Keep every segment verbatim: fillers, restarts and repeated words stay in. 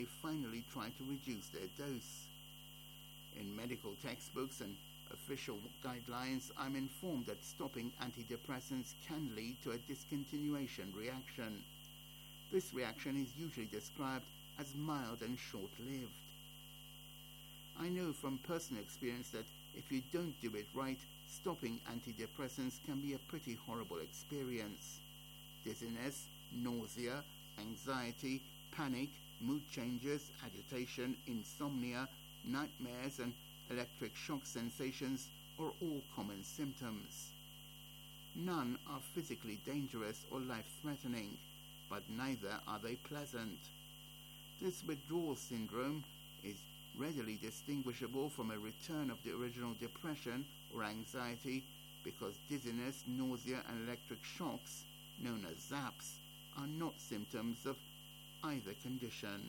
they finally try to reduce their dose. In medical textbooks and official guidelines, I'm informed that stopping antidepressants can lead to a discontinuation reaction. This reaction is usually described as mild and short-lived. I know from personal experience that if you don't do it right, stopping antidepressants can be a pretty horrible experience. Dizziness, nausea, anxiety, panic, mood changes, agitation, insomnia, nightmares, and electric shock sensations are all common symptoms. None are physically dangerous or life-threatening, but neither are they pleasant. This withdrawal syndrome is readily distinguishable from a return of the original depression or anxiety because dizziness, nausea, and electric shocks, known as zaps, are not symptoms of either condition.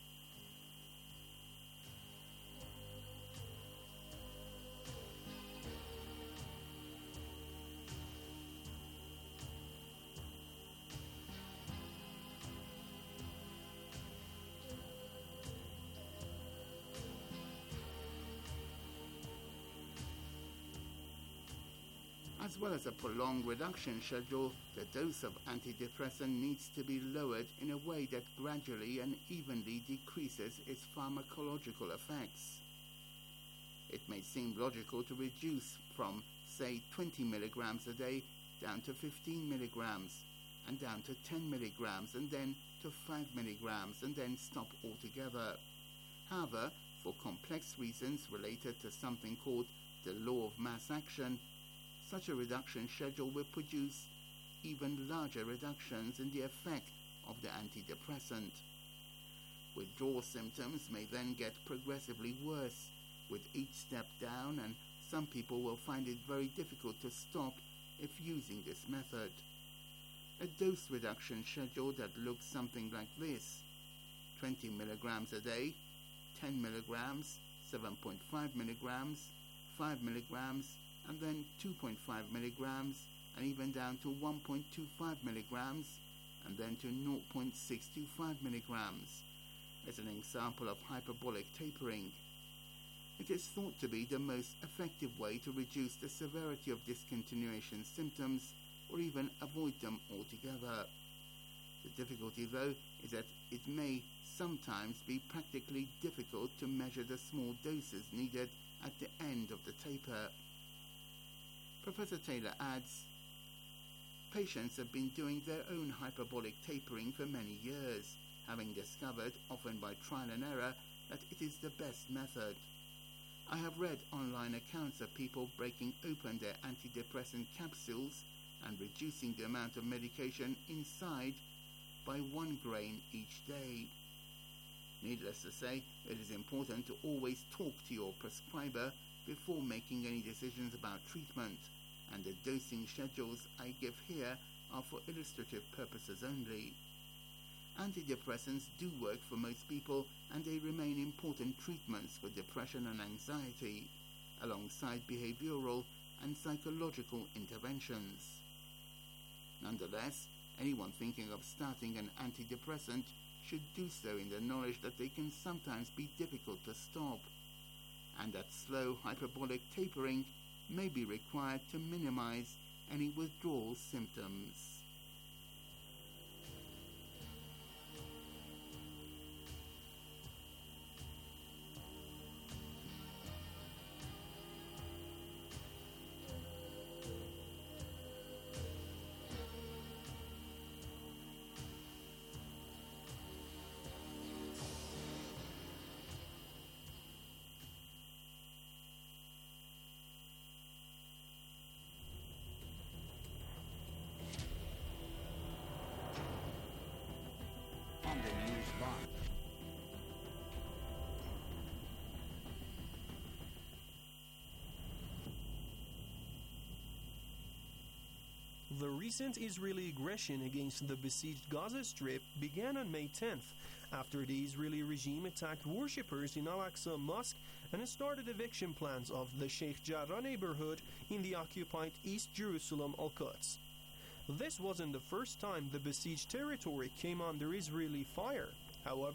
As well as a prolonged reduction schedule, the dose of antidepressant needs to be lowered in a way that gradually and evenly decreases its pharmacological effects. It may seem logical to reduce from, say, twenty milligrams a day down to fifteen milligrams, and down to ten milligrams, and then to five milligrams, and then stop altogether. However, for complex reasons related to something called the law of mass action, such a reduction schedule will produce even larger reductions in the effect of the antidepressant. Withdrawal symptoms may then get progressively worse with each step down, and some people will find it very difficult to stop if using this method. A dose reduction schedule that looks something like this: twenty milligrams a day, ten milligrams, seven point five milligrams, five milligrams, and then two point five milligrams, and even down to one point two five milligrams, and then to zero point six two five milligrams, as an example of hyperbolic tapering. It is thought to be the most effective way to reduce the severity of discontinuation symptoms, or even avoid them altogether. The difficulty, though, is that it may sometimes be practically difficult to measure the small doses needed at the end of the taper. Professor Taylor adds, patients have been doing their own hyperbolic tapering for many years, having discovered, often by trial and error, that it is the best method. I have read online accounts of people breaking open their antidepressant capsules and reducing the amount of medication inside by one grain each day. Needless to say, it is important to always talk to your prescriber before making any decisions about treatment, and the dosing schedules I give here are for illustrative purposes only. Antidepressants do work for most people, and they remain important treatments for depression and anxiety, alongside behavioral and psychological interventions. Nonetheless, anyone thinking of starting an antidepressant should do so in the knowledge that they can sometimes be difficult to stop, and that slow hyperbolic tapering may be required to minimize any withdrawal symptoms. The recent Israeli aggression against the besieged Gaza Strip began on May tenth, after the Israeli regime attacked worshippers in Al-Aqsa Mosque and started eviction plans of the Sheikh Jarrah neighborhood in the occupied East Jerusalem Al-Quds. This wasn't the first time the besieged territory came under Israeli fire. However,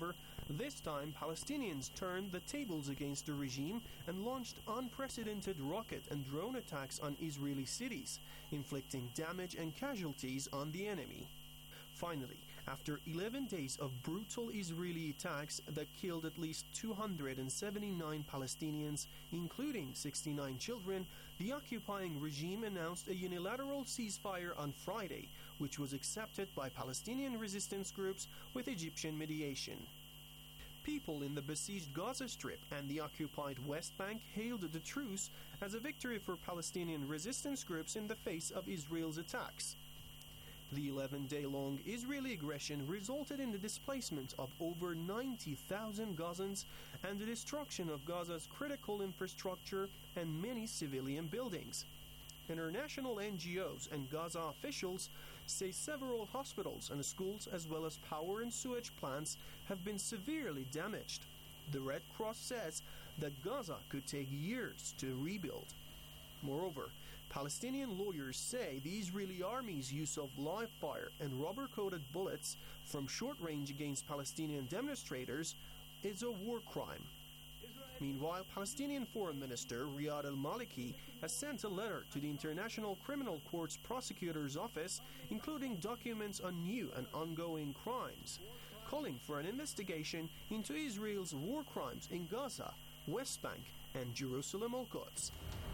This time, Palestinians turned the tables against the regime and launched unprecedented rocket and drone attacks on Israeli cities, inflicting damage and casualties on the enemy. Finally, after eleven days of brutal Israeli attacks that killed at least two hundred seventy-nine Palestinians, including sixty-nine children, the occupying regime announced a unilateral ceasefire on Friday, which was accepted by Palestinian resistance groups with Egyptian mediation. People in the besieged Gaza Strip and the occupied West Bank hailed the truce as a victory for Palestinian resistance groups in the face of Israel's attacks. The eleven-day-long Israeli aggression resulted in the displacement of over ninety thousand Gazans and the destruction of Gaza's critical infrastructure and many civilian buildings. International N G Os and Gaza officials say several hospitals and schools, as well as power and sewage plants, have been severely damaged. The Red Cross says that Gaza could take years to rebuild. Moreover, Palestinian lawyers say the Israeli army's use of live fire and rubber-coated bullets from short range against Palestinian demonstrators is a war crime. Meanwhile, Palestinian Foreign Minister Riyad al-Maliki has sent a letter to the International Criminal Court's prosecutor's office, including documents on new and ongoing crimes, calling for an investigation into Israel's war crimes in Gaza, West Bank, and Jerusalem al-Quds.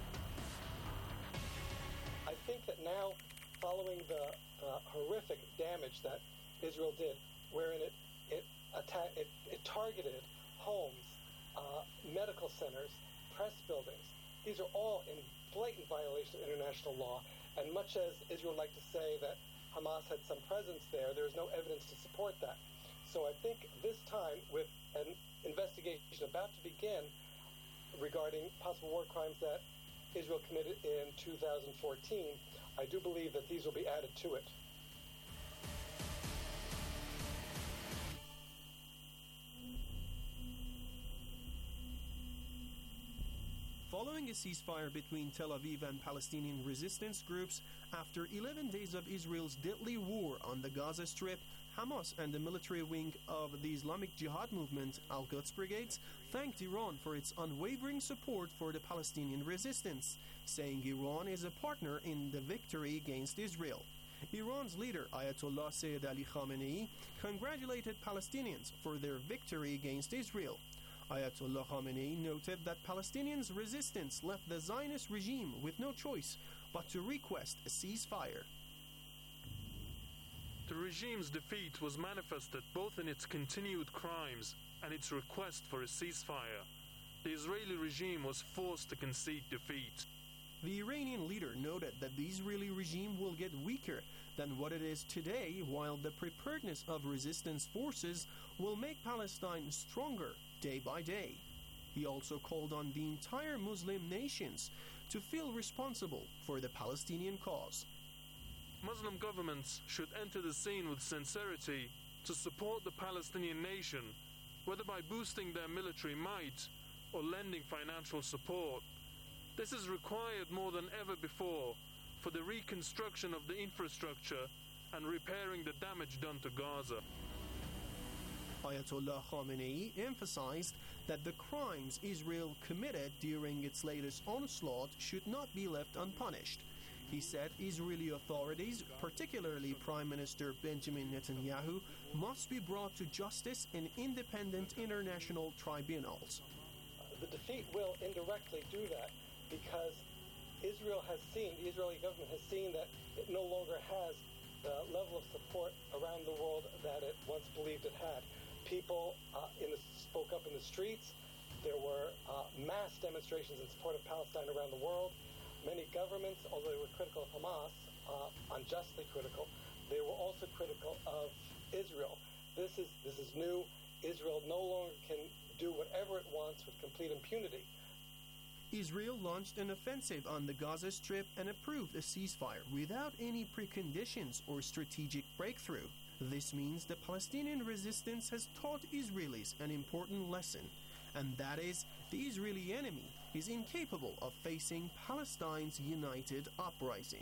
I think that now, following the uh, horrific damage that Israel did, wherein it it, atta- it, it targeted homes, uh, medical centers, press buildings, these are all in blatant violation of international law. And much as Israel would like to say that Hamas had some presence there, there is no evidence to support that. So I think this time, with an investigation about to begin regarding possible war crimes that Israel committed in two thousand fourteen, I do believe that these will be added to it. Following a ceasefire between Tel Aviv and Palestinian resistance groups, after eleven days of Israel's deadly war on the Gaza Strip, Hamas and the military wing of the Islamic Jihad movement, Al-Quds Brigades, thanked Iran for its unwavering support for the Palestinian resistance, saying Iran is a partner in the victory against Israel. Iran's leader, Ayatollah Sayyid Ali Khamenei, congratulated Palestinians for their victory against Israel. Ayatollah Khamenei noted that Palestinians' resistance left the Zionist regime with no choice but to request a ceasefire. The regime's defeat was manifested both in its continued crimes and its request for a ceasefire. The Israeli regime was forced to concede defeat. The Iranian leader noted that the Israeli regime will get weaker than what it is today, while the preparedness of resistance forces will make Palestine stronger day by day. He also called on the entire Muslim nations to feel responsible for the Palestinian cause. Muslim governments should enter the scene with sincerity to support the Palestinian nation, whether by boosting their military might or lending financial support. This is required more than ever before for the reconstruction of the infrastructure and repairing the damage done to Gaza. Ayatollah Khamenei emphasized that the crimes Israel committed during its latest onslaught should not be left unpunished. He said Israeli authorities, particularly Prime Minister Benjamin Netanyahu, must be brought to justice in independent international tribunals. The defeat will indirectly do that because Israel has seen, the Israeli government has seen that it no longer has the level of support around the world that it once believed it had. People uh, in the, spoke up in the streets. There were uh, mass demonstrations in support of Palestine around the world. Many governments, although they were critical of Hamas, uh, unjustly critical, they were also critical of Israel. This is this is new. Israel no longer can do whatever it wants with complete impunity. Israel launched an offensive on the Gaza Strip and approved a ceasefire without any preconditions or strategic breakthrough. This means the Palestinian resistance has taught Israelis an important lesson, and that is the Israeli enemy is incapable of facing Palestine's united uprising.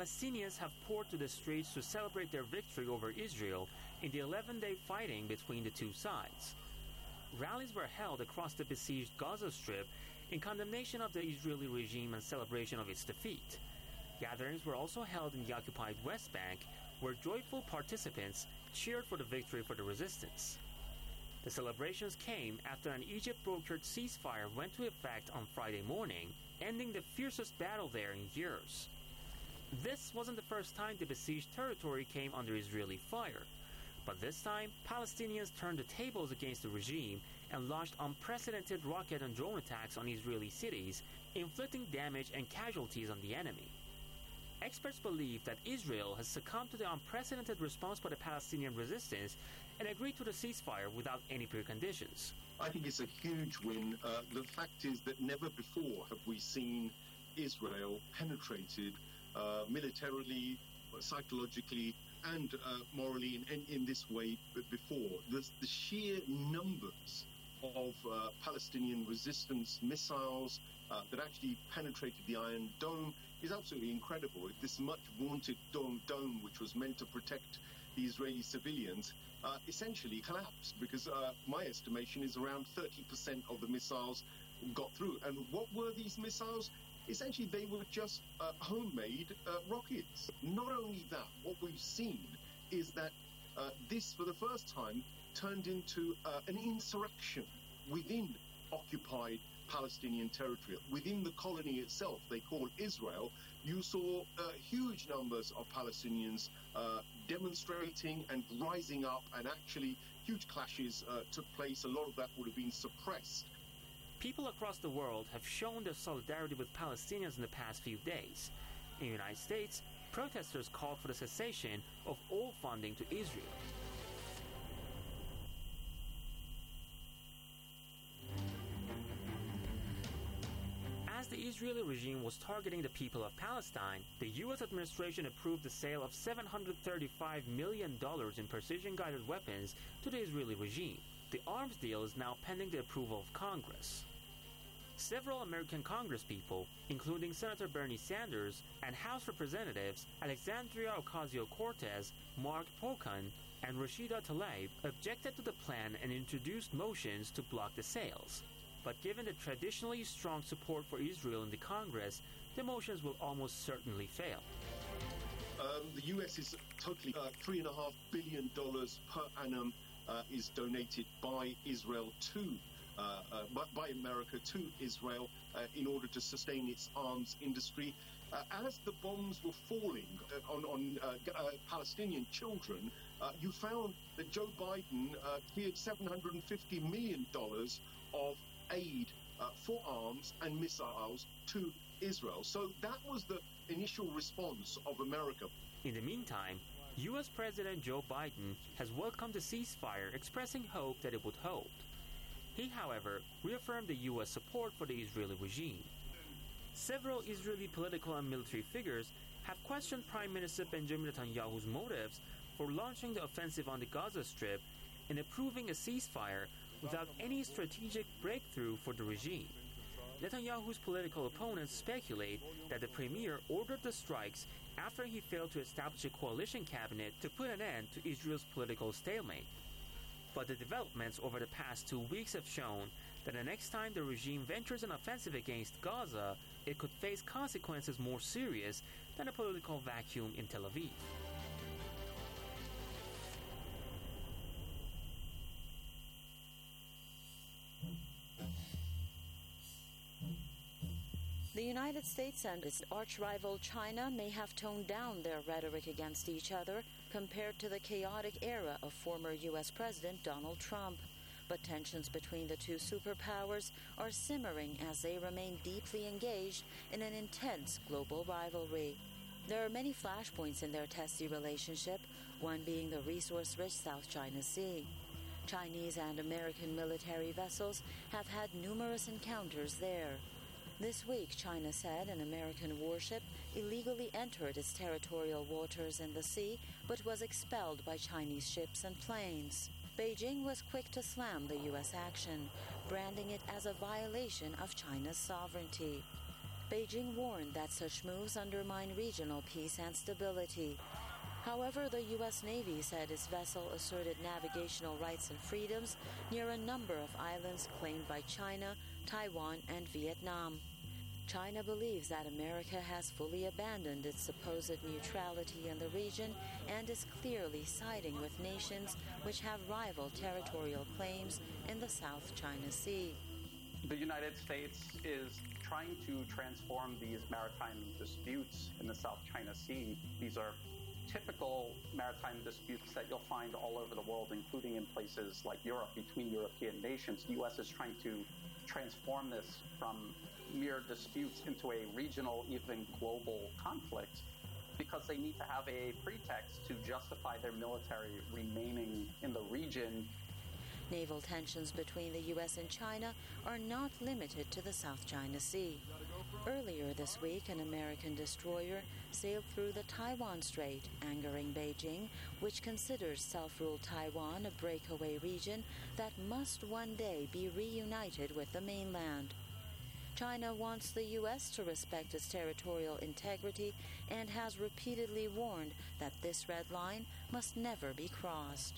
Palestinians have poured to the streets to celebrate their victory over Israel in the eleven-day fighting between the two sides. Rallies were held across the besieged Gaza Strip in condemnation of the Israeli regime and celebration of its defeat. Gatherings were also held in the occupied West Bank, where joyful participants cheered for the victory for the resistance. The celebrations came after an Egypt-brokered ceasefire went into effect on Friday morning, ending the fiercest battle there in years. This wasn't the first time the besieged territory came under Israeli fire, but this time Palestinians turned the tables against the regime and launched unprecedented rocket and drone attacks on Israeli cities, inflicting damage and casualties on the enemy. Experts believe that Israel has succumbed to the unprecedented response by the Palestinian resistance and agreed to the ceasefire without any preconditions. I think it's a huge win. Uh, the fact is that never before have we seen Israel penetrated uh, militarily, psychologically, and uh, morally in, in, in this way before. The, the sheer numbers of uh, Palestinian resistance missiles uh, that actually penetrated the Iron Dome is absolutely incredible. If this much vaunted dome, dome which was meant to protect the Israeli civilians, uh, essentially collapsed, because uh, my estimation is around thirty percent of the missiles got through. And what were these missiles? Essentially, they were just uh, homemade uh, rockets. Not only that, what we've seen is that uh, this, for the first time, turned into uh, an insurrection within occupied Palestinian territory. Within the colony itself, they call Israel, you saw uh, huge numbers of Palestinians uh, demonstrating and rising up, and actually huge clashes uh, took place. A lot of that would have been suppressed. People across the world have shown their solidarity with Palestinians in the past few days. In the United States, protesters called for the cessation of all funding to Israel. As the Israeli regime was targeting the people of Palestine, the U S administration approved the sale of seven hundred thirty-five million dollars in precision-guided weapons to the Israeli regime. The arms deal is now pending the approval of Congress. Several American congresspeople, including Senator Bernie Sanders and House Representatives Alexandria Ocasio-Cortez, Mark Pocan, and Rashida Tlaib, objected to the plan and introduced motions to block the sales. But given the traditionally strong support for Israel in the Congress, the motions will almost certainly fail. Um, the U S is totally uh, three and a half billion dollars per annum uh, is donated by Israel to uh, uh, by, by America to Israel uh, in order to sustain its arms industry. Uh, as the bombs were falling uh, on, on uh, uh, Palestinian children, uh, you found that Joe Biden uh, cleared seven hundred fifty million dollars of aid uh, for arms and missiles to Israel. So that was the initial response of America. In the meantime, U S President Joe Biden has welcomed the ceasefire, expressing hope that it would hold. He, however, reaffirmed the U S support for the Israeli regime. Several Israeli political and military figures have questioned Prime Minister Benjamin Netanyahu's motives for launching the offensive on the Gaza Strip and approving a ceasefire without any strategic breakthrough for the regime. Netanyahu's political opponents speculate that the premier ordered the strikes after he failed to establish a coalition cabinet to put an end to Israel's political stalemate. But the developments over the past two weeks have shown that the next time the regime ventures an offensive against Gaza, it could face consequences more serious than a political vacuum in Tel Aviv. The United States and its arch-rival China may have toned down their rhetoric against each other compared to the chaotic era of former U S President Donald Trump. But tensions between the two superpowers are simmering as they remain deeply engaged in an intense global rivalry. There are many flashpoints in their testy relationship, one being the resource-rich South China Sea. Chinese and American military vessels have had numerous encounters there. This week, China said an American warship illegally entered its territorial waters in the sea, but was expelled by Chinese ships and planes. Beijing was quick to slam the U S action, branding it as a violation of China's sovereignty. Beijing warned that such moves undermine regional peace and stability. However, the U S Navy said its vessel asserted navigational rights and freedoms near a number of islands claimed by China, Taiwan, and Vietnam. China believes that America has fully abandoned its supposed neutrality in the region and is clearly siding with nations which have rival territorial claims in the South China Sea. The United States is trying to transform these maritime disputes in the South China Sea. These are typical maritime disputes that you'll find all over the world, including in places like Europe, between European nations. The U S is trying to transform this from mere disputes into a regional, even global conflict, because they need to have a pretext to justify their military remaining in the region. Naval tensions between the U S and China are not limited to the South China Sea. Earlier this week, an American destroyer sailed through the Taiwan Strait, angering Beijing, which considers self-ruled Taiwan a breakaway region that must one day be reunited with the mainland. China wants the U S to respect its territorial integrity and has repeatedly warned that this red line must never be crossed.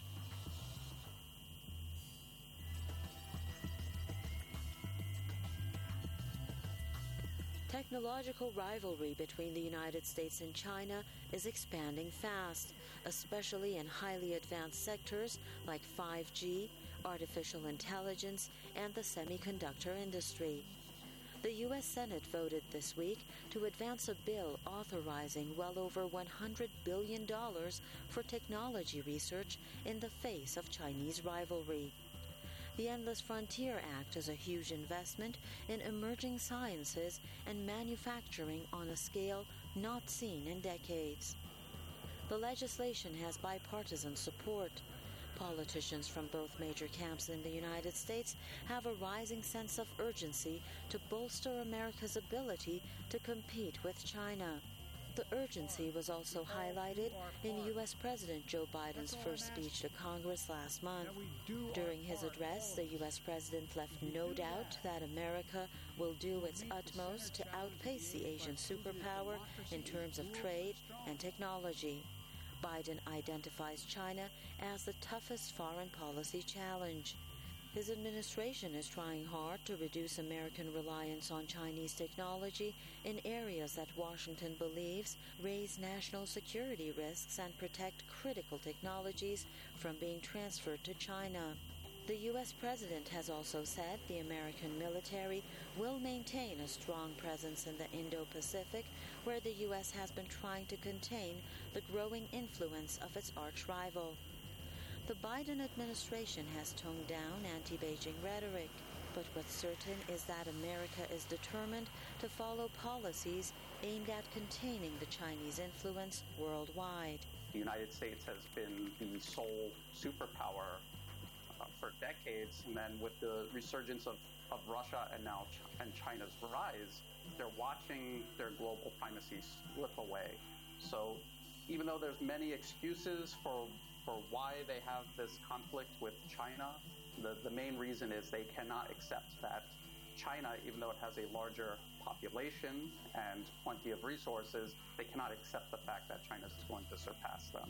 Technological rivalry between the United States and China is expanding fast, especially in highly advanced sectors like five G, artificial intelligence, and the semiconductor industry. The U S Senate voted this week to advance a bill authorizing well over one hundred billion dollars for technology research in the face of Chinese rivalry. The Endless Frontier Act is a huge investment in emerging sciences and manufacturing on a scale not seen in decades. The legislation has bipartisan support. Politicians from both major camps in the United States have a rising sense of urgency to bolster America's ability to compete with China. The urgency was also highlighted in U S President Joe Biden's first speech to Congress last month. During his address, the U S President left no doubt that America will do its utmost to outpace the Asian superpower in terms of trade and technology. Biden identifies China as the toughest foreign policy challenge. His administration is trying hard to reduce American reliance on Chinese technology in areas that Washington believes raise national security risks and protect critical technologies from being transferred to China. The U S President has also said the American military will maintain a strong presence in the Indo-Pacific, where the U S has been trying to contain the growing influence of its arch-rival. The Biden administration has toned down anti-Beijing rhetoric, but what's certain is that America is determined to follow policies aimed at containing the Chinese influence worldwide. The United States has been the sole superpower uh, for decades, and then with the resurgence of, of Russia and now Ch- and China's rise, they're watching their global primacy slip away. So even though there's many excuses for for why they have this conflict with China, the, the main reason is they cannot accept that China, even though it has a larger population and plenty of resources, they cannot accept the fact that China is going to surpass them.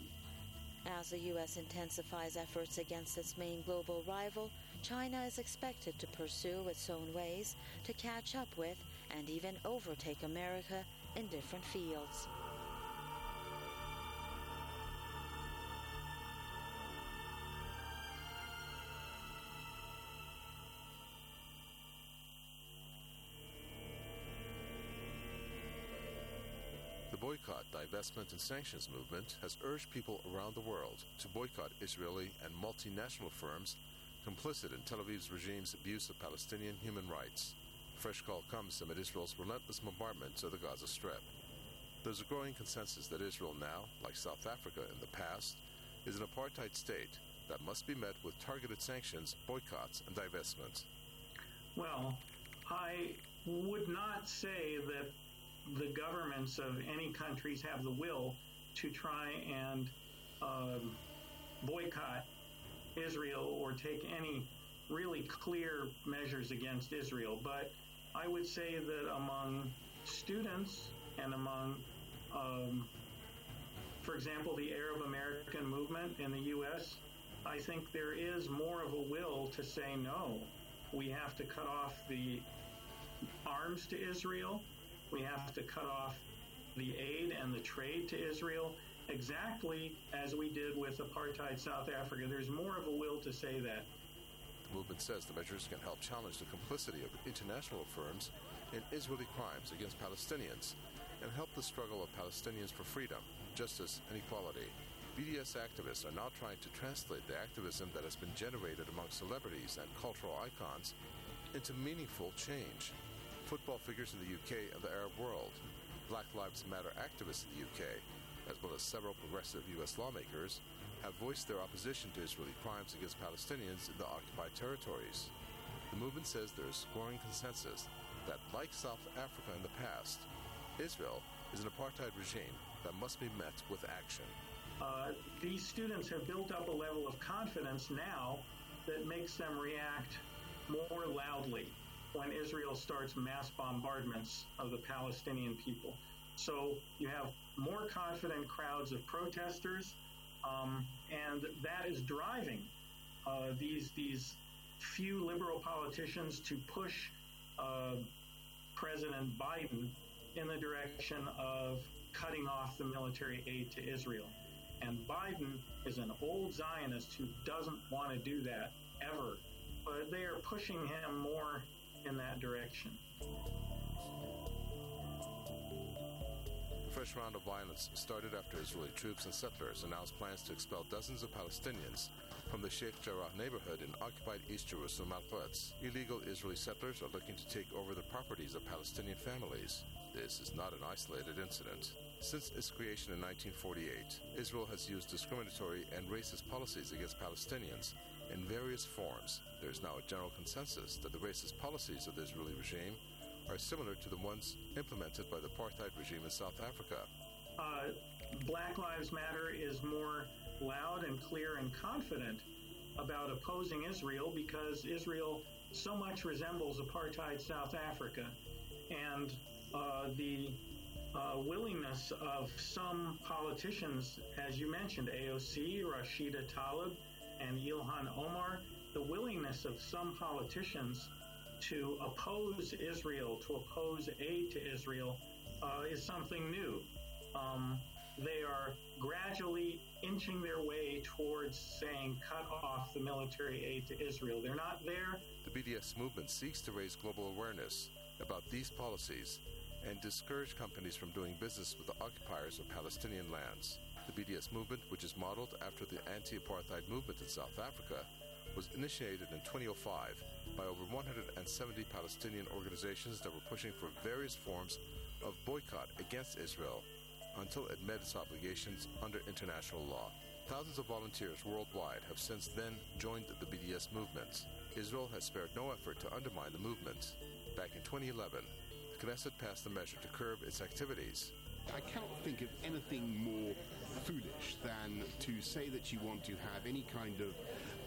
As the U S intensifies efforts against its main global rival, China is expected to pursue its own ways to catch up with and even overtake America in different fields. The boycott, divestment, and sanctions movement has urged people around the world to boycott Israeli and multinational firms complicit in Tel Aviv's regime's abuse of Palestinian human rights. A fresh call comes amid Israel's relentless bombardment of the Gaza Strip. There's a growing consensus that Israel now, like South Africa in the past, is an apartheid state that must be met with targeted sanctions, boycotts, and divestments. Well, I would not say that the governments of any countries have the will to try and um, boycott Israel or take any really clear measures against Israel. But I would say that among students and among, um, for example, the Arab American movement in the U S, I think there is more of a will to say no. We have to cut off the arms to Israel. We have to cut off the aid and the trade to Israel, exactly as we did with apartheid South Africa. There's more of a will to say that. The movement says the measures can help challenge the complicity of international firms in Israeli crimes against Palestinians and help the struggle of Palestinians for freedom, justice, and equality. B D S activists are now trying to translate the activism that has been generated among celebrities and cultural icons into meaningful change. Football figures in the U K and the Arab world, Black Lives Matter activists in the U K, as well as several progressive U S lawmakers, have voiced their opposition to Israeli crimes against Palestinians in the occupied territories. The movement says there is growing consensus that, like South Africa in the past, Israel is an apartheid regime that must be met with action. Uh, these students have built up a level of confidence now that makes them react more loudly when Israel starts mass bombardments of the Palestinian people. So you have more confident crowds of protesters, um, and that is driving uh, these these few liberal politicians to push uh, President Biden in the direction of cutting off the military aid to Israel. And Biden is an old Zionist who doesn't want to do that ever, but they are pushing him more in that direction. A fresh round of violence started after Israeli troops and settlers announced plans to expel dozens of Palestinians from the Sheikh Jarrah neighborhood in occupied East Jerusalem Al-Quds. Illegal Israeli settlers are looking to take over the properties of Palestinian families. This is not an isolated incident. Since its creation in nineteen forty-eight, Israel has used discriminatory and racist policies against Palestinians in various forms. There is now a general consensus that the racist policies of the Israeli regime are similar to the ones implemented by the apartheid regime in South Africa. Uh, Black Lives Matter is more loud and clear and confident about opposing Israel because Israel so much resembles apartheid South Africa. And uh, the uh, willingness of some politicians, as you mentioned, A O C, Rashida Tlaib, and Ilhan Omar, the willingness of some politicians to oppose Israel, to oppose aid to Israel, uh, is something new. Um, they are gradually inching their way towards saying cut off the military aid to Israel. They're not there. The B D S movement seeks to raise global awareness about these policies and discourage companies from doing business with the occupiers of Palestinian lands. The B D S movement, which is modeled after the anti-apartheid movement in South Africa, was initiated in twenty oh five by over one hundred seventy Palestinian organizations that were pushing for various forms of boycott against Israel until it met its obligations under international law. Thousands of volunteers worldwide have since then joined the B D S movement. Israel has spared no effort to undermine the movement. Back in twenty eleven, the Knesset passed a measure to curb its activities. I cannot think of anything more foolish than to say that you want to have any kind of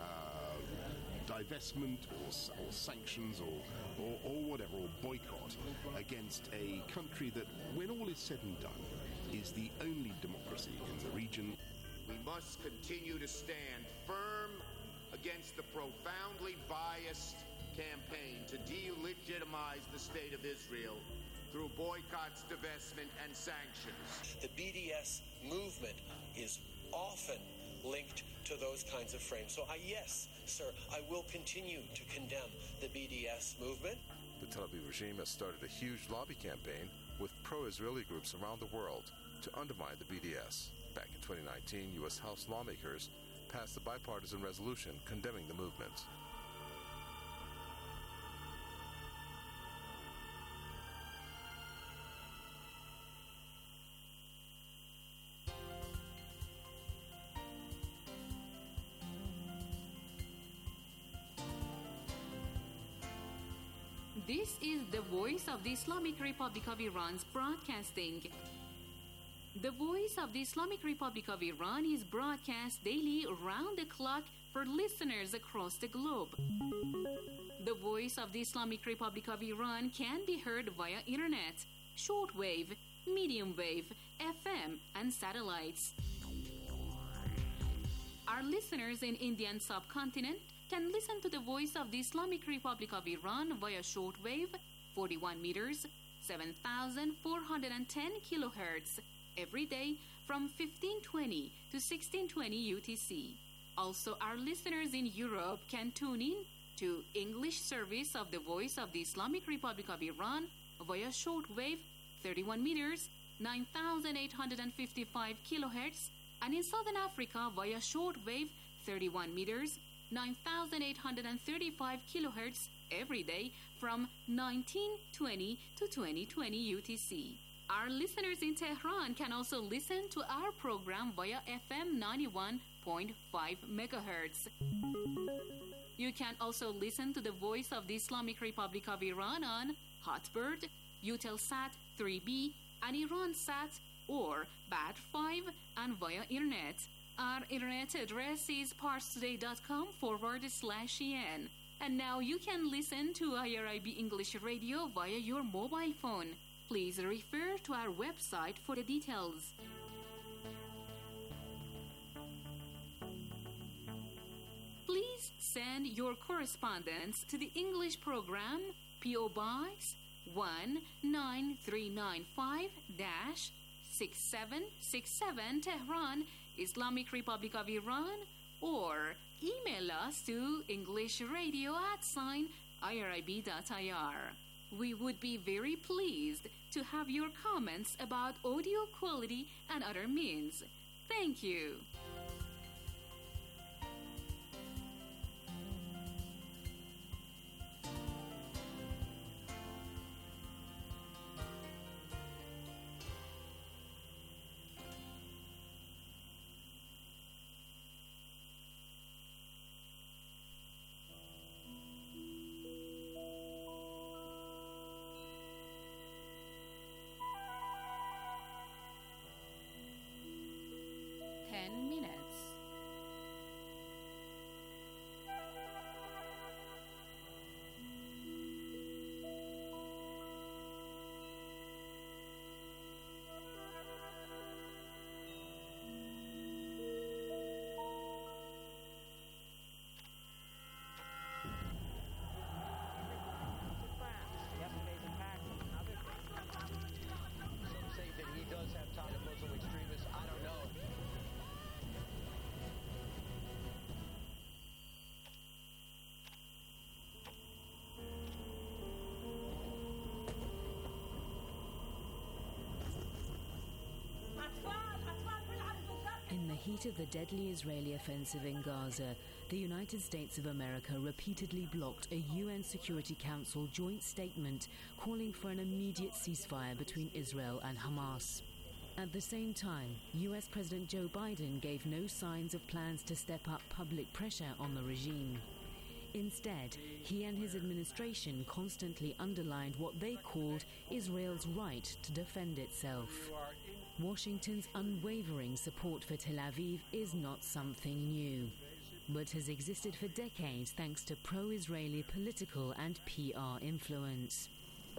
uh, divestment or, or sanctions or, or, or whatever, or boycott against a country that, when all is said and done, is the only democracy in the region. We must continue to stand firm against the profoundly biased campaign to delegitimize the state of Israel through boycotts, divestment, and sanctions. The B D S movement is often linked to those kinds of frames. So, I, yes, sir, I will continue to condemn the B D S movement. The Tel Aviv regime has started a huge lobby campaign with pro-Israeli groups around the world to undermine the B D S. Back in twenty nineteen, U S House lawmakers passed a bipartisan resolution condemning the movement. This is the voice of the Islamic Republic of Iran's broadcasting. The voice of the Islamic Republic of Iran is broadcast daily round the clock for listeners across the globe. The voice of the Islamic Republic of Iran can be heard via internet. shortwave, medium wave, F M, and satellites. Our listeners in Indian subcontinent can listen to the Voice of the Islamic Republic of Iran via shortwave, forty-one meters, seven thousand four hundred ten kilohertz, every day from fifteen twenty to sixteen twenty U T C. Also, our listeners in Europe can tune in to English service of the Voice of the Islamic Republic of Iran via shortwave, thirty-one meters, nine thousand eight hundred fifty-five kilohertz, and in Southern Africa via shortwave, thirty-one meters, nine thousand eight hundred thirty-five kilohertz, every day from nineteen twenty to twenty twenty U T C. Our listeners in Tehran can also listen to our program via F M ninety-one point five megahertz. You can also listen to the Voice of the Islamic Republic of Iran on Hotbird, Eutelsat three B, and IranSat or B A T five, and via internet. Our internet address is parstoday.com forward slash en. And now you can listen to I R I B English Radio via your mobile phone. Please refer to our website for the details. Please send your correspondence to the English program, P O Box one nine three nine five, six seven six seven, Tehran, Islamic Republic of Iran, or email us to englishradio at sign irib.ir. We would be very pleased to have your comments about audio quality and other means. Thank you. Ten minutes. Some say that he does have ties to Muslim extremists. I don't know. In the heat of the deadly Israeli offensive in Gaza, the United States of America repeatedly blocked a U N Security Council joint statement calling for an immediate ceasefire between Israel and Hamas. At the same time, U S President Joe Biden gave no signs of plans to step up public pressure on the regime. Instead, he and his administration constantly underlined what they called Israel's right to defend itself. Washington's unwavering support for Tel Aviv is not something new, but has existed for decades thanks to pro-Israeli political and P R influence.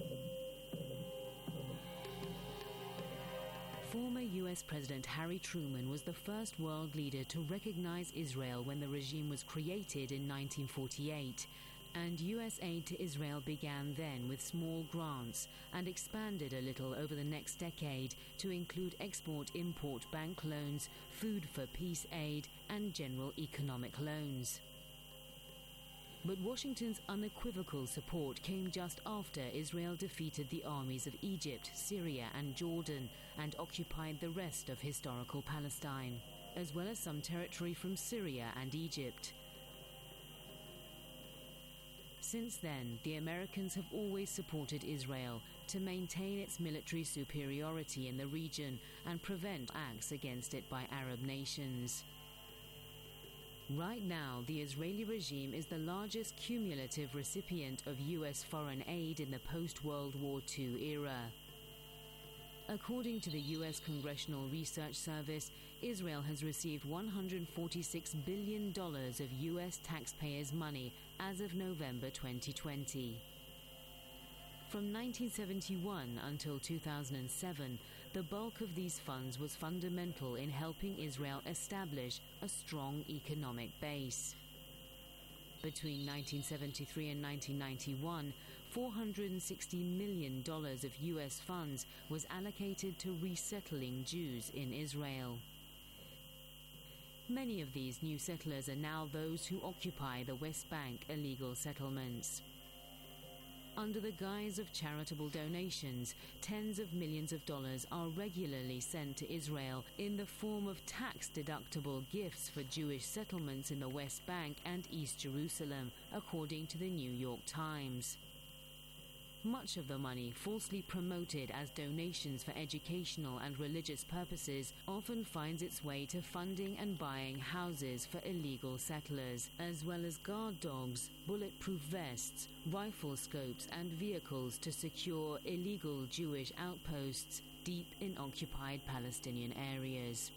Former U S President Harry Truman was the first world leader to recognize Israel when the regime was created in nineteen forty-eight, and U S aid to Israel began then with small grants and expanded a little over the next decade to include export-import bank loans, food for peace aid, and general economic loans. But Washington's unequivocal support came just after Israel defeated the armies of Egypt, Syria, and Jordan and occupied the rest of historical Palestine, as well as some territory from Syria and Egypt. Since then, the Americans have always supported Israel to maintain its military superiority in the region and prevent acts against it by Arab nations. Right now, the Israeli regime is the largest cumulative recipient of U S foreign aid in the post-World War Two era. According to the U S Congressional Research Service, Israel has received one hundred forty-six billion dollars of U S taxpayers' money as of November twenty twenty. From nineteen seventy-one until two thousand seven, the bulk of these funds was fundamental in helping Israel establish a strong economic base. Between nineteen seventy-three and nineteen ninety-one, four hundred sixty million dollars of U S funds was allocated to resettling Jews in Israel. Many of these new settlers are now those who occupy the West Bank illegal settlements. Under the guise of charitable donations, tens of millions of dollars are regularly sent to Israel in the form of tax-deductible gifts for Jewish settlements in the West Bank and East Jerusalem, according to the New York Times. Much of the money, falsely promoted as donations for educational and religious purposes, often finds its way to funding and buying houses for illegal settlers, as well as guard dogs, bulletproof vests, rifle scopes, and vehicles to secure illegal Jewish outposts deep in occupied Palestinian areas.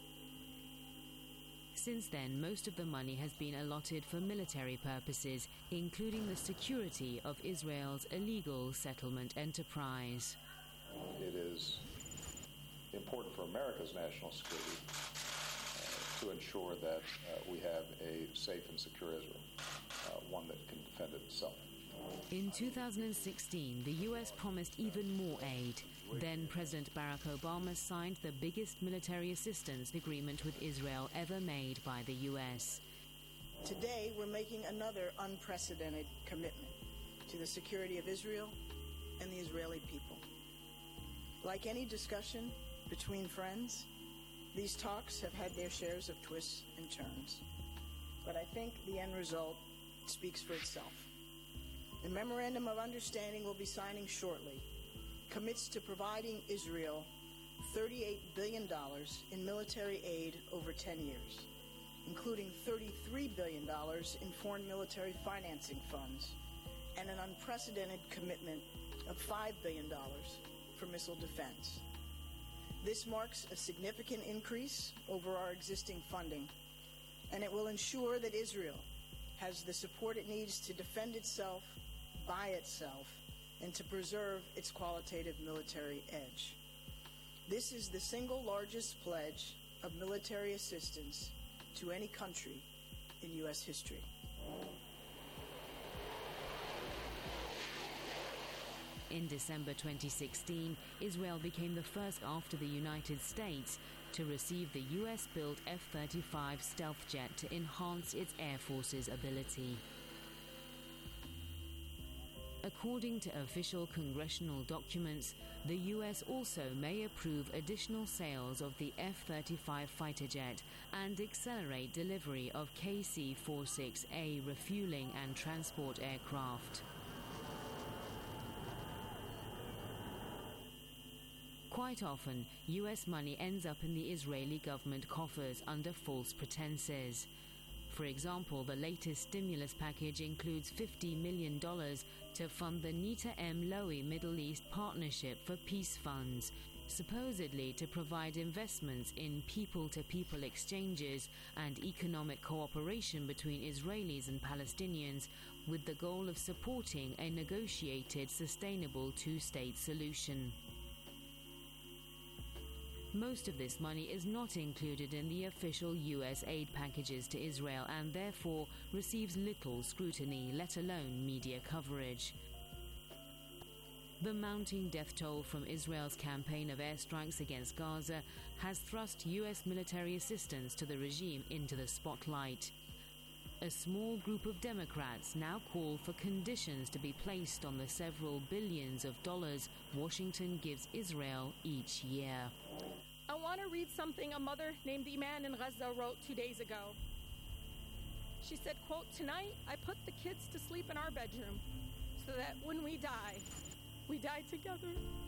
Since then, most of the money has been allotted for military purposes, including the security of Israel's illegal settlement enterprise. It is important for America's national security uh, to ensure that uh, we have a safe and secure Israel, uh, one that can defend itself. In two thousand sixteen, the U S promised even more aid. Then President Barack Obama signed the biggest military assistance agreement with Israel ever made by the U S. Today, we're making another unprecedented commitment to the security of Israel and the Israeli people. Like any discussion between friends, these talks have had their shares of twists and turns. But I think the end result speaks for itself. The Memorandum of Understanding we'll be signing shortly commits to providing Israel thirty-eight billion dollars in military aid over ten years, including thirty-three billion dollars in foreign military financing funds and an unprecedented commitment of five billion dollars for missile defense. This marks a significant increase over our existing funding, and it will ensure that Israel has the support it needs to defend itself by itself and to preserve its qualitative military edge. This is the single largest pledge of military assistance to any country in U S history. In December twenty sixteen, Israel became the first after the United States to receive the U S-built F thirty-five stealth jet to enhance its Air Force's ability. According to official congressional documents, the U S also may approve additional sales of the F thirty-five fighter jet and accelerate delivery of K C forty-six A refueling and transport aircraft. Quite often, U S money ends up in the Israeli government coffers under false pretenses. For example, the latest stimulus package includes fifty million dollars to fund the Nita M. Lowy Middle East Partnership for Peace Funds, supposedly to provide investments in people-to-people exchanges and economic cooperation between Israelis and Palestinians, with the goal of supporting a negotiated, sustainable two-state solution. Most of this money is not included in the official U S aid packages to Israel and therefore receives little scrutiny, let alone media coverage. The mounting death toll from Israel's campaign of airstrikes against Gaza has thrust U S military assistance to the regime into the spotlight. A small group of Democrats now call for conditions to be placed on the several billions of dollars Washington gives Israel each year. I want to read something a mother named Iman in Gaza wrote two days ago. She said, quote, "Tonight I put the kids to sleep in our bedroom so that when we die, we die together."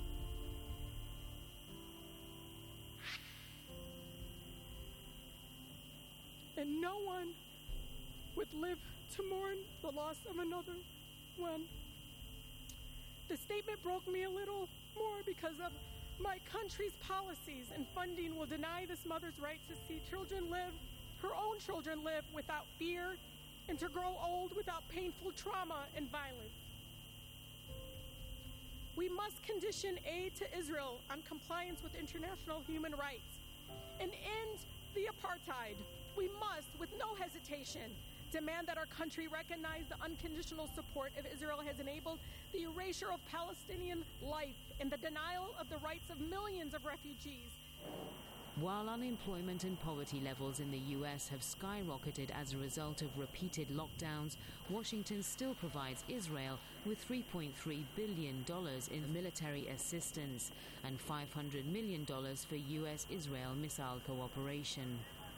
And no one would live to mourn the loss of another one. The statement broke me a little more because of my country's policies and funding will deny this mother's right to see children live, her own children live without fear and to grow old without painful trauma and violence. We must condition aid to Israel on compliance with international human rights and end the apartheid. We must, with no hesitation, demand that our country recognize the unconditional support of Israel has enabled the erasure of Palestinian life and the denial of the rights of millions of refugees. While unemployment and poverty levels in the U S have skyrocketed as a result of repeated lockdowns, Washington still provides Israel with three point three billion dollars in military assistance and five hundred million dollars for U S Israel missile cooperation.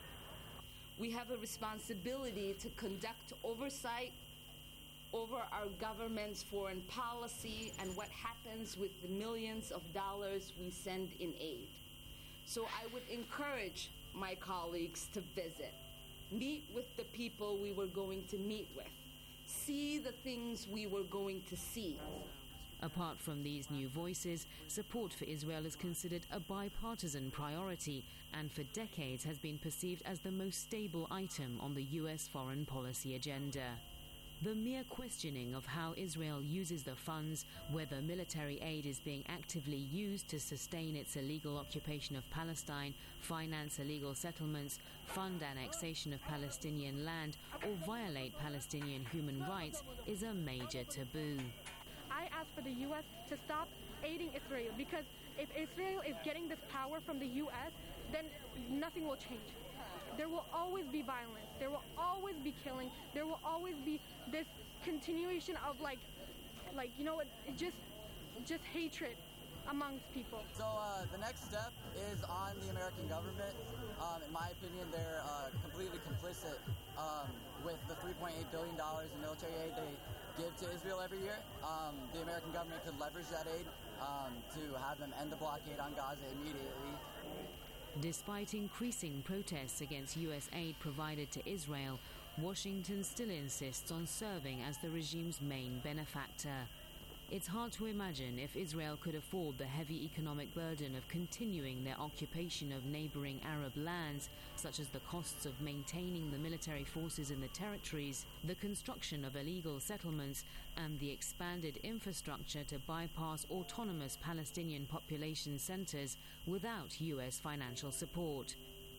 We have a responsibility to conduct oversight over our government's foreign policy and what happens with the millions of dollars we send in aid. So I would encourage my colleagues to visit, meet with the people we were going to meet with, see the things we were going to see. Apart from these new voices, support for Israel is considered a bipartisan priority and for decades has been perceived as the most stable item on the U S foreign policy agenda. The mere questioning of how Israel uses the funds, whether military aid is being actively used to sustain its illegal occupation of Palestine, finance illegal settlements, fund annexation of Palestinian land, or violate Palestinian human rights is a major taboo. I ask for the U S to stop aiding Israel because if Israel is getting this power from the U S, then nothing will change. There will always be violence. There will always be killing. There will always be this continuation of like, like you know, it, it just, just hatred amongst people. So uh, the next step is on the American government. Um, in my opinion, they're uh, completely complicit um, with the three point eight billion dollars in military aid they give to Israel every year. Um, the American government could leverage that aid um, to have them end the blockade on Gaza immediately. Despite increasing protests against U S aid provided to Israel, Washington still insists on serving as the regime's main benefactor. It's hard to imagine if Israel could afford the heavy economic burden of continuing their occupation of neighboring Arab lands, such as the costs of maintaining the military forces in the territories, the construction of illegal settlements, and the expanded infrastructure to bypass autonomous Palestinian population centers without U S financial support.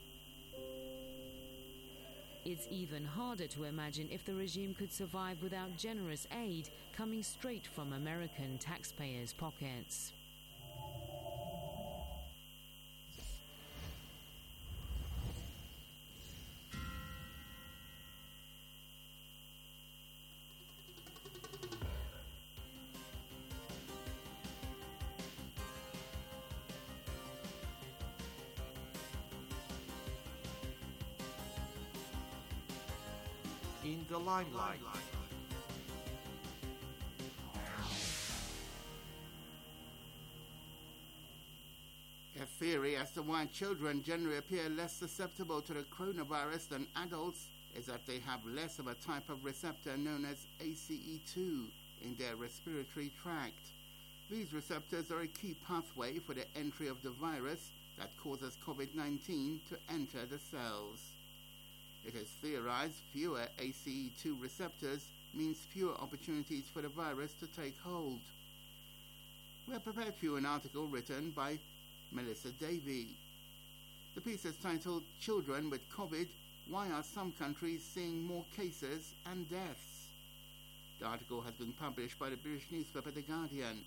It's even harder to imagine if the regime could survive without generous aid coming straight from American taxpayers' pockets. In the limelight. A theory as to why children generally appear less susceptible to the coronavirus than adults is that they have less of a type of receptor known as A C E two in their respiratory tract. These receptors are a key pathway for the entry of the virus that causes COVID nineteen to enter the cells. It is theorized fewer A C E two receptors means fewer opportunities for the virus to take hold. We have prepared for you an article written by Melissa Davey. The piece is titled Children with COVID, Why Are Some Countries Seeing More Cases and Deaths? The article has been published by the British newspaper The Guardian.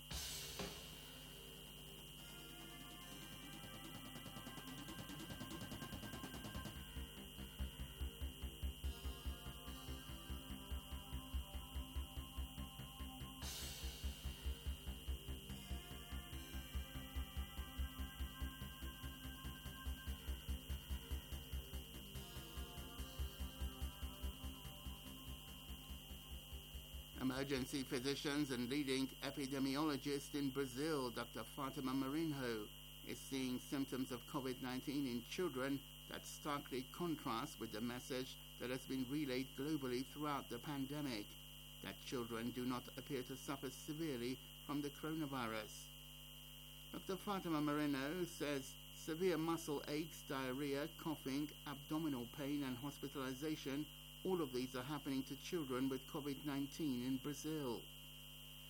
Emergency physicians and leading epidemiologist in Brazil, Doctor Fatima Marinho, is seeing symptoms of COVID nineteen in children that starkly contrast with the message that has been relayed globally throughout the pandemic, that children do not appear to suffer severely from the coronavirus. Doctor Fatima Marinho says severe muscle aches, diarrhea, coughing, abdominal pain and hospitalization, all of these are happening to children with COVID nineteen in Brazil.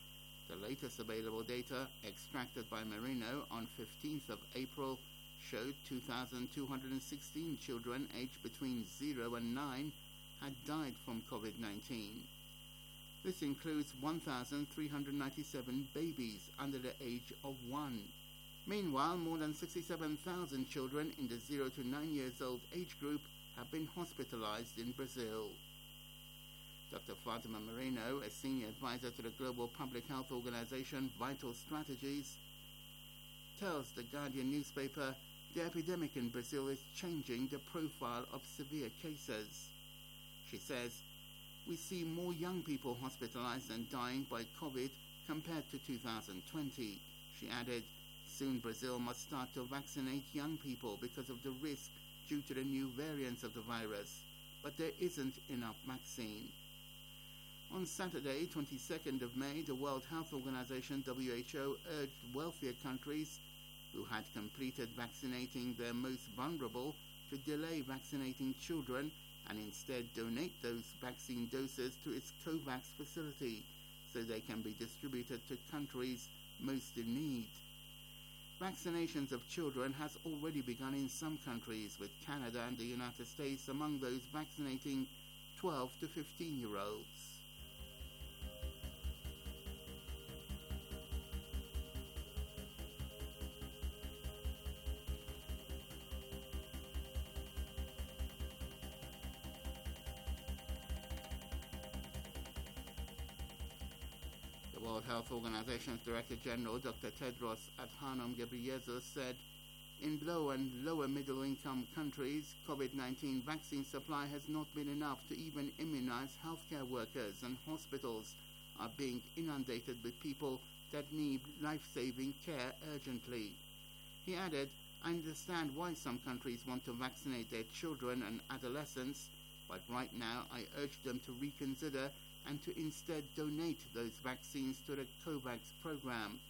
The latest available data, extracted by Marino on fifteenth of April, showed two thousand two hundred sixteen children aged between zero and nine had died from COVID nineteen. This includes one thousand three hundred ninety-seven babies under the age of one. Meanwhile, more than sixty-seven thousand children in the zero to nine years old age group have been hospitalized in Brazil. Doctor Fatima Marino, a senior advisor to the global public health organization Vital Strategies, tells the Guardian newspaper the epidemic in Brazil is changing the profile of severe cases. She says, "We see more young people hospitalized and dying by COVID compared to two thousand twenty. She added, "Soon Brazil must start to vaccinate young people because of the risk due to the new variants of the virus, but there isn't enough vaccine." On Saturday, twenty-second of May, the World Health Organization W H O urged wealthier countries who had completed vaccinating their most vulnerable to delay vaccinating children and instead donate those vaccine doses to its COVAX facility so they can be distributed to countries most in need. Vaccinations of children has already begun in some countries, with Canada and the United States among those vaccinating twelve to fifteen-year-olds. The World Health Organization's Director General, Doctor Tedros Adhanom Ghebreyesus, said, "In low and lower middle-income countries, COVID nineteen vaccine supply has not been enough to even immunize healthcare workers, and hospitals are being inundated with people that need life-saving care urgently." He added, "I understand why some countries want to vaccinate their children and adolescents, but right now I urge them to reconsider and to instead donate those vaccines to the COVAX program."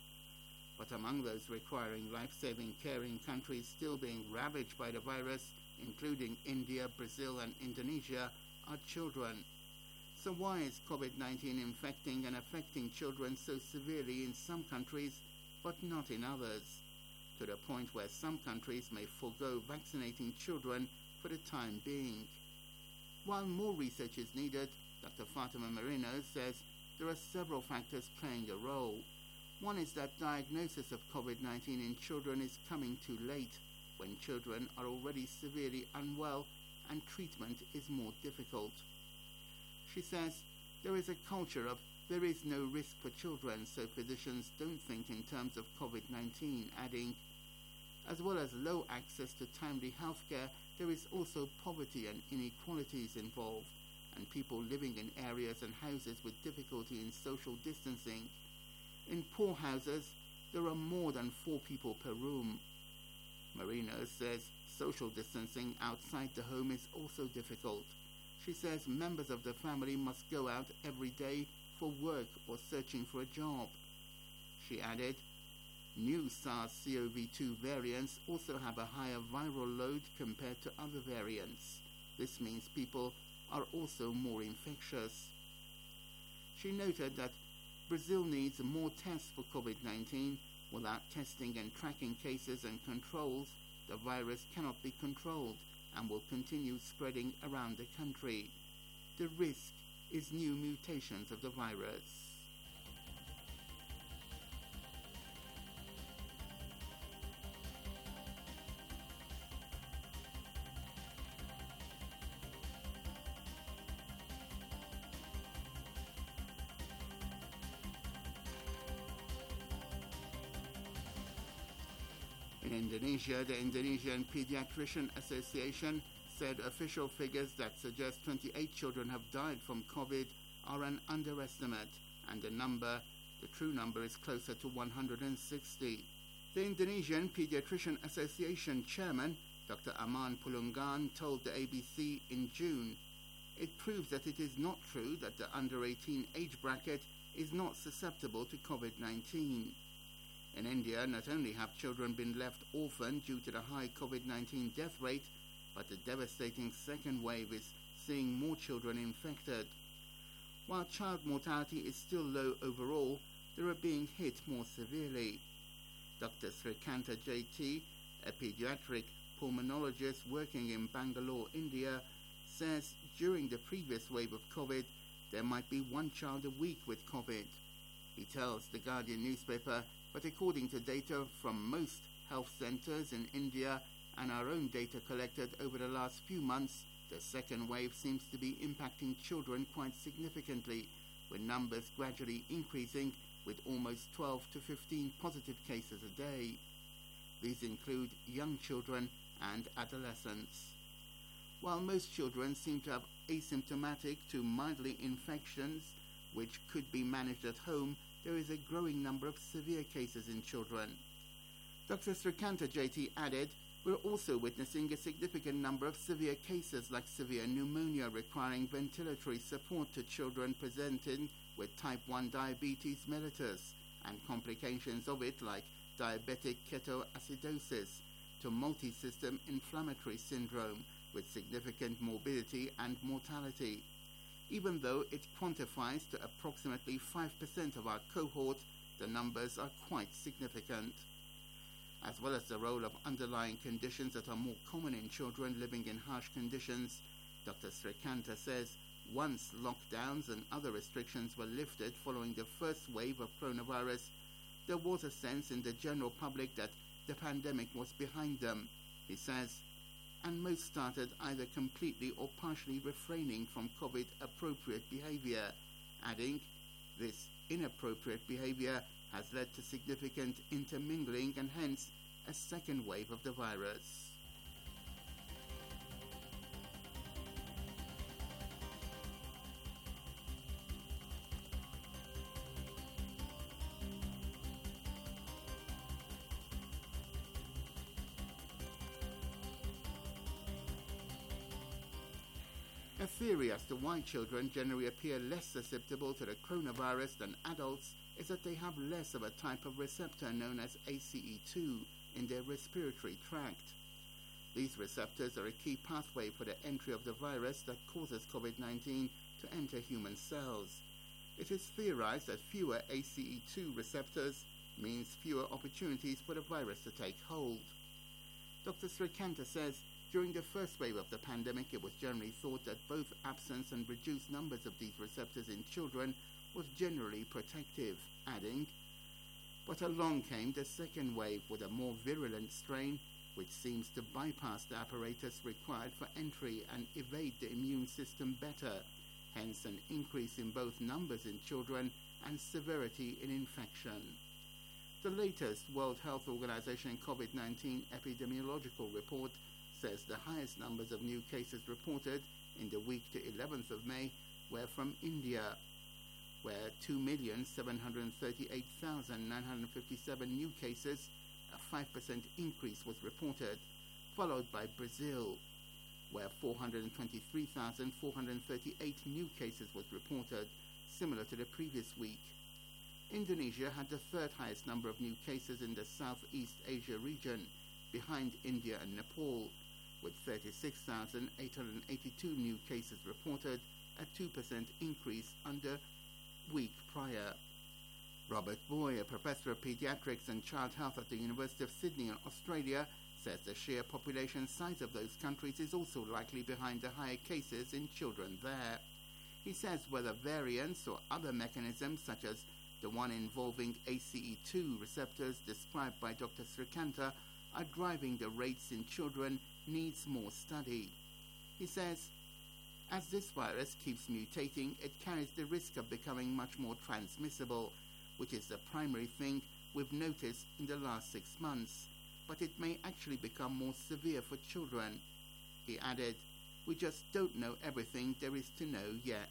But among those requiring life-saving care in countries still being ravaged by the virus, including India, Brazil, and Indonesia, are children. So why is COVID nineteen infecting and affecting children so severely in some countries, but not in others, to the point where some countries may forego vaccinating children for the time being? While more research is needed, Doctor Fatima Marino says there are several factors playing a role. One is that diagnosis of COVID nineteen in children is coming too late, when children are already severely unwell and treatment is more difficult. She says there is a culture of there is no risk for children, so physicians don't think in terms of COVID nineteen, adding, "As well as low access to timely health care, there is also poverty and inequalities involved, and people living in areas and houses with difficulty in social distancing. In poor houses, there are more than four people per room." Marino says social distancing outside the home is also difficult. She says members of the family must go out every day for work or searching for a job. She added, "New SARS-C o V two variants also have a higher viral load compared to other variants. This means people are also more infectious." She noted that Brazil needs more tests for COVID nineteen. Without testing and tracking cases and controls, the virus cannot be controlled and will continue spreading around the country. The risk is new mutations of the virus. In Indonesia, the Indonesian Pediatrician Association said official figures that suggest twenty-eight children have died from COVID are an underestimate, and the number, the true number, is closer to one hundred sixty. The Indonesian Pediatrician Association chairman, Doctor Aman Pulungan, told the A B C in June, "It proves that it is not true that the under eighteen age bracket is not susceptible to COVID nineteen. In India, not only have children been left orphaned due to the high COVID nineteen death rate, but the devastating second wave is seeing more children infected. While child mortality is still low overall, they are being hit more severely. Doctor Srikanta J T, a pediatric pulmonologist working in Bangalore, India, says during the previous wave of COVID, there might be one child a week with COVID. He tells the Guardian newspaper, but according to data from most health centres in India and our own data collected over the last few months, the second wave seems to be impacting children quite significantly, with numbers gradually increasing with almost twelve to fifteen positive cases a day. These include young children and adolescents. While most children seem to have asymptomatic to mildly infections, which could be managed at home, there is a growing number of severe cases in children. Doctor Srikanta J T added, we're also witnessing a significant number of severe cases like severe pneumonia requiring ventilatory support to children presenting with type one diabetes mellitus and complications of it like diabetic ketoacidosis to multi-system inflammatory syndrome with significant morbidity and mortality. Even though it quantifies to approximately five percent of our cohort, the numbers are quite significant. As well as the role of underlying conditions that are more common in children living in harsh conditions, Doctor Srikanta says once lockdowns and other restrictions were lifted following the first wave of coronavirus, there was a sense in the general public that the pandemic was behind them, he says, and most started either completely or partially refraining from COVID-appropriate behavior, adding, this inappropriate behavior has led to significant intermingling and hence a second wave of the virus. A theory as to why children generally appear less susceptible to the coronavirus than adults is that they have less of a type of receptor known as A C E two in their respiratory tract. These receptors are a key pathway for the entry of the virus that causes COVID nineteen to enter human cells. It is theorized that fewer A C E two receptors means fewer opportunities for the virus to take hold. Doctor Srikanta says during the first wave of the pandemic, it was generally thought that both absence and reduced numbers of these receptors in children was generally protective, adding, but along came the second wave with a more virulent strain which seems to bypass the apparatus required for entry and evade the immune system better, hence an increase in both numbers in children and severity in infection. The latest World Health Organization COVID nineteen epidemiological report says the highest numbers of new cases reported in the week to eleventh of May were from India, where two million seven hundred thirty-eight thousand nine hundred fifty-seven new cases, a five percent increase was reported, followed by Brazil, where four hundred twenty-three thousand four hundred thirty-eight new cases was reported, similar to the previous week. Indonesia had the third highest number of new cases in the Southeast Asia region, behind India and Nepal, with thirty-six thousand eight hundred eighty-two new cases reported, a two percent increase on the week prior. Robert Boy, a professor of pediatrics and child health at the University of Sydney in Australia, says the sheer population size of those countries is also likely behind the higher cases in children there. He says whether variants or other mechanisms such as the one involving A C E two receptors described by Doctor Srikanta are driving the rates in children needs more study. He says, as this virus keeps mutating, it carries the risk of becoming much more transmissible, which is the primary thing we've noticed in the last six months, but it may actually become more severe for children. He added, we just don't know everything there is to know yet.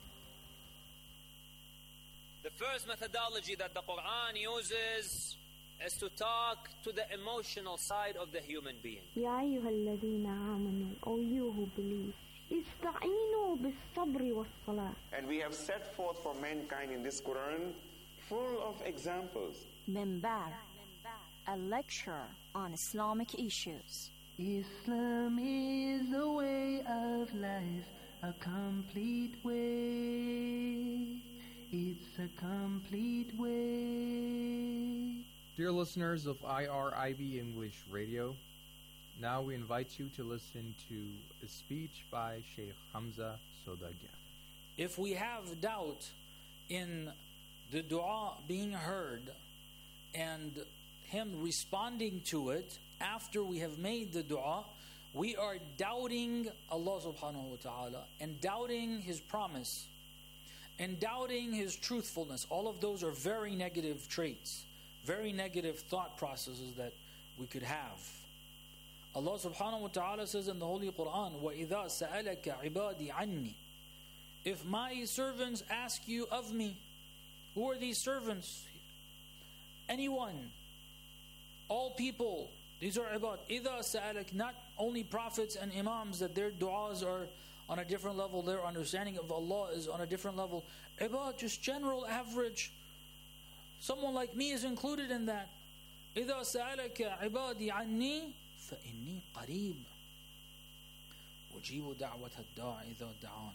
The first methodology that the Quran uses is to talk to the emotional side of the human being. يا أيها الذين آمنوا, O you who believe, استعينوا بالصبر والصلاة. And we have set forth for mankind in this Quran full of examples. Minbar, a lecture on Islamic issues. Islam is a way of life, a complete way. It's a complete way. Dear listeners of I R I B English Radio, now we invite you to listen to a speech by Sheikh Hamza Sodagya. If we have doubt in the dua being heard and Him responding to it after we have made the dua, we are doubting Allah subhanahu wa ta'ala and doubting His promise and doubting His truthfulness. All of those are very negative traits, very negative thought processes that we could have. Allah subhanahu wa ta'ala says in the Holy Quran, وَإِذَا سَأَلَكَ عِبَادِي عَنِّي. If my servants ask you of me, who are these servants? Anyone, all people, these are ibad. إِذَا سَأَلَكَ, not only prophets and imams, that their du'as are on a different level, their understanding of Allah is on a different level. Ibad, just general average. Someone like me is included in that. إِذَا سَأَلَكَ عِبَادِي عَنِّي فَإِنِّي قَرِيبٌ أُجِيبُ دَعْوَةَ الدَّاعِ إِذَا دَعَانِ.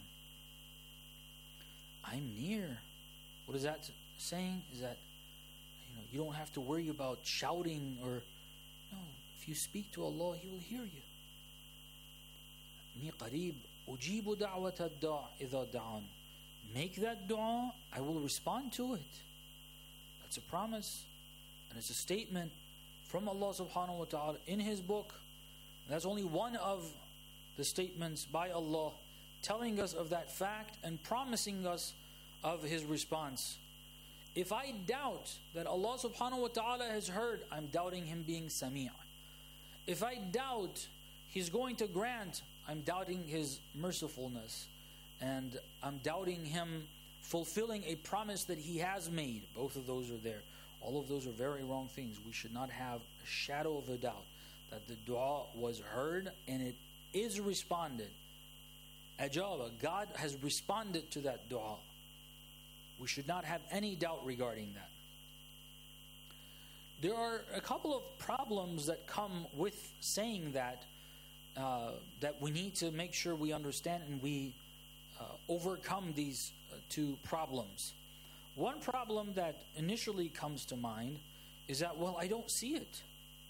I'm near. What is that saying? Is that, you know, you don't have to worry about shouting or, no, if you speak to Allah, He will hear you. إِنِّي قَرِيبٌ أُجِيبُ دَعْوَةَ الدَّاعِ إِذَا دَعَانِ. Make that dua, I will respond to it. That's a promise, and it's a statement from Allah subhanahu wa ta'ala in His book. And that's only one of the statements by Allah telling us of that fact and promising us of His response. If I doubt that Allah subhanahu wa ta'ala has heard, I'm doubting Him being Sami'. If I doubt He's going to grant, I'm doubting His mercifulness. And I'm doubting Him fulfilling a promise that He has made. Both of those are there. All of those are very wrong things. We should not have a shadow of a doubt that the dua was heard and it is responded. Ajaba, God has responded to that dua. We should not have any doubt regarding that. There are a couple of problems that come with saying that, uh, that we need to make sure we understand and we uh, overcome these uh, two problems. One problem that initially comes to mind is that, well, I don't see it.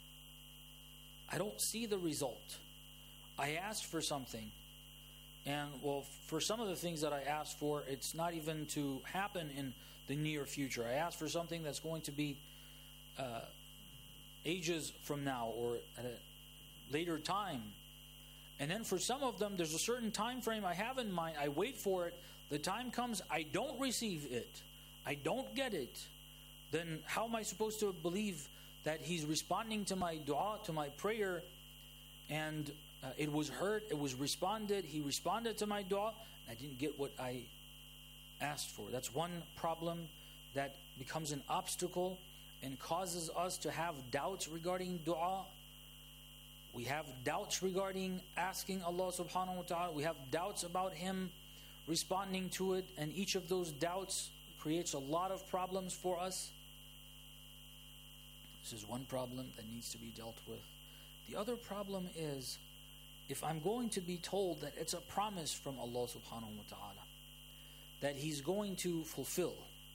I don't see the result. I asked for something. And, well, for some of the things that I asked for, it's not even to happen in the near future. I asked for something that's going to be uh, ages from now or at a later time. And then for some of them, there's a certain time frame I have in mind. I wait for it. The time comes, I don't receive it. I don't get it. Then how am I supposed to believe that He's responding to my dua, to my prayer, and uh, it was heard, it was responded, He responded to my dua, and I didn't get what I asked for. That's one problem that becomes an obstacle and causes us to have doubts regarding dua. We have doubts regarding asking Allah subhanahu wa ta'ala. We have doubts about Him responding to it, and each of those doubts creates a lot of problems for us. This is one problem that needs to be dealt with. The other problem is, if I'm going to be told that it's a promise from Allah subhanahu wa ta'ala, that He's going to fulfill,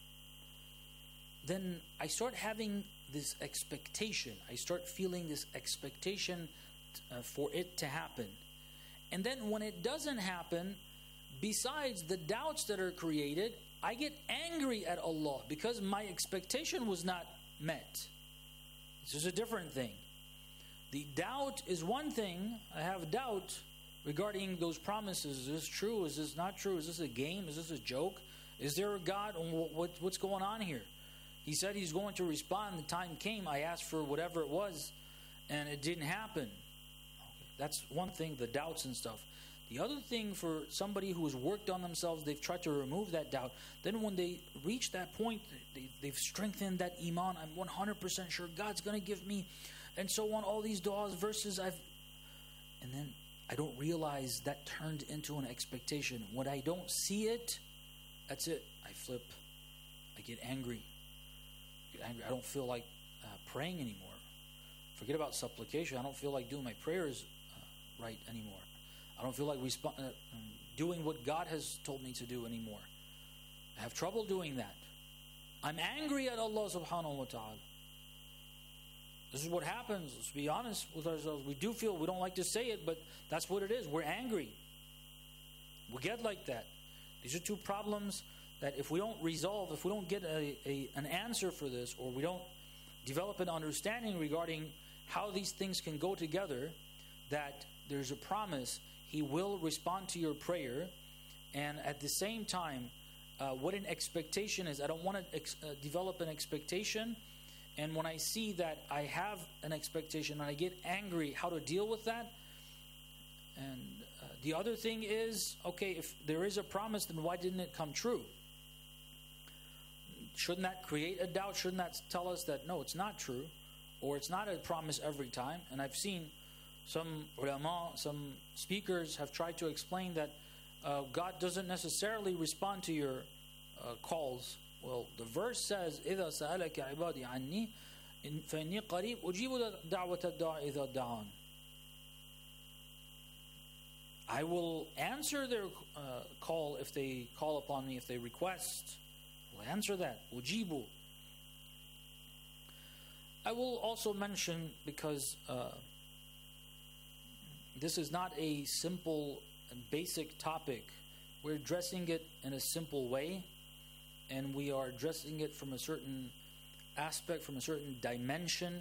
then I start having this expectation. I start feeling this expectation uh, for it to happen. And then when it doesn't happen, besides the doubts that are created, I get angry at Allah because my expectation was not met. This is a different thing. The doubt is one thing. I have doubt regarding those promises. Is this true? Is this not true? Is this a game? Is this a joke? Is there a God? What, what's going on here? He said He's going to respond. The time came. I asked for whatever it was, and it didn't happen. That's one thing, the doubts and stuff. The other thing for somebody who has worked on themselves, they've tried to remove that doubt. Then when they reach that point, they, they've strengthened that iman. I'm one hundred percent sure God's going to give me, and so on, all these du'as, verses I've... And then I don't realize that turned into an expectation. When I don't see it, that's it. I flip. I get angry. I get angry. I don't feel like uh, praying anymore. Forget about supplication. I don't feel like doing my prayers uh, right anymore. I don't feel like resp- uh, doing what God has told me to do anymore. I have trouble doing that. I'm angry at Allah subhanahu wa ta'ala. This is what happens. Let's be honest with ourselves. We do feel, we don't like to say it, but that's what it is. We're angry. We get like that. These are two problems that if we don't resolve, if we don't get a, a, an answer for this, or we don't develop an understanding regarding how these things can go together, that there's a promise He will respond to your prayer, and at the same time, uh, what an expectation is. I don't want to ex- uh, develop an expectation, and when I see that I have an expectation and I get angry, how to deal with that. And uh, the other thing is, okay, if there is a promise, then why didn't it come true? Shouldn't that create a doubt? Shouldn't that tell us that, no, it's not true, or it's not a promise every time? And I've seen some ulama, some speakers have tried to explain that uh, God doesn't necessarily respond to your uh, calls. Well, the verse says, إِذَا سَأَلَكَ عِبَادِي عَنِّي فَإِنِّي قَرِيبٌ أُجِيبُ دَعْوَةَ الدَّاعِ إِذَا دَعَانِ. I will answer their uh, call if they call upon me, if they request. I'll answer that. أُجِيبُ. I will also mention, because uh, this is not a simple and basic topic. We're addressing it in a simple way, and we are addressing it from a certain aspect, from a certain dimension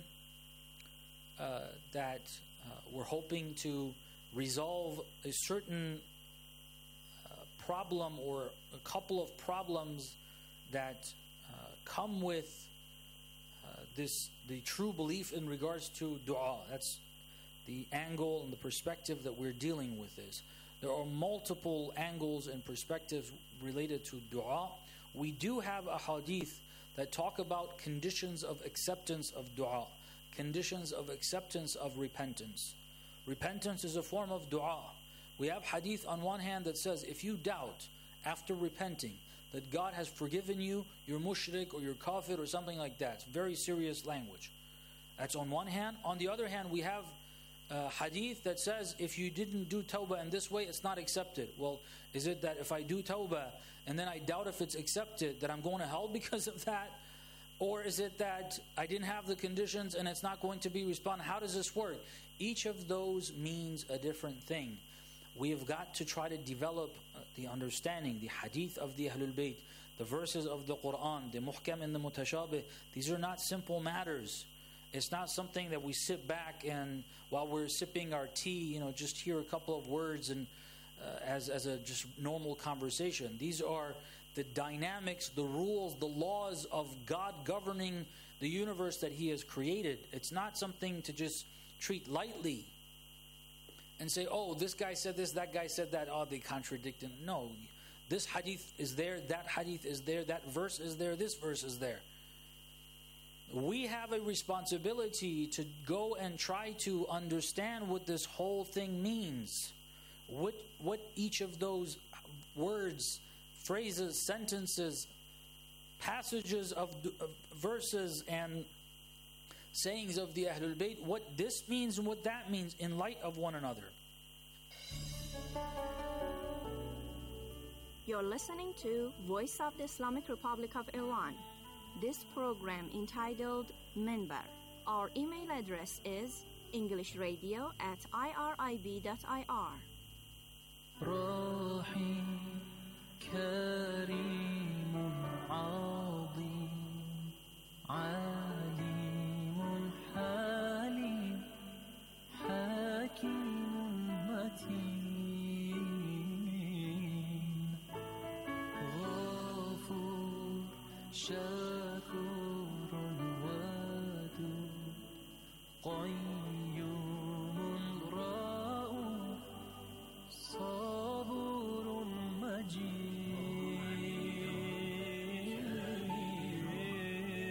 uh, that uh, we're hoping to resolve a certain uh, problem, or a couple of problems that uh, come with uh, this, the true belief in regards to dua. That's the angle and the perspective that we're dealing with this. There are multiple angles and perspectives related to dua. We do have a hadith that talk about conditions of acceptance of dua, conditions of acceptance of repentance. Repentance is a form of dua. We have hadith on one hand that says, if you doubt after repenting that God has forgiven you, you're mushrik or you're kafir or something like that. It's very serious language. That's on one hand. On the other hand, we have Uh, hadith that says if you didn't do tawbah in this way, it's not accepted. Well, is it that if I do tawbah and then I doubt if it's accepted, that I'm going to hell because of that? Or is it that I didn't have the conditions and it's not going to be responded? How does this work? Each of those means a different thing. We have got to try to develop the understanding, the hadith of the Ahlul Bayt, the verses of the Quran, the muhkam and the mutashabih. These are not simple matters. It's not something that we sit back and while we're sipping our tea, you know, just hear a couple of words and uh, as, as a just normal conversation. These are the dynamics, the rules, the laws of God governing the universe that He has created. It's not something to just treat lightly and say, oh, this guy said this, that guy said that, oh, they contradict. No, this hadith is there, that hadith is there, that verse is there, this verse is there. We have a responsibility to go and try to understand what this whole thing means. What what each of those words, phrases, sentences, passages of, of verses and sayings of the Ahlul Bayt, what this means and what that means in light of one another. You're listening to Voice of the Islamic Republic of Iran. This program entitled Minbar. Our email address is englishradio at irib dot ir.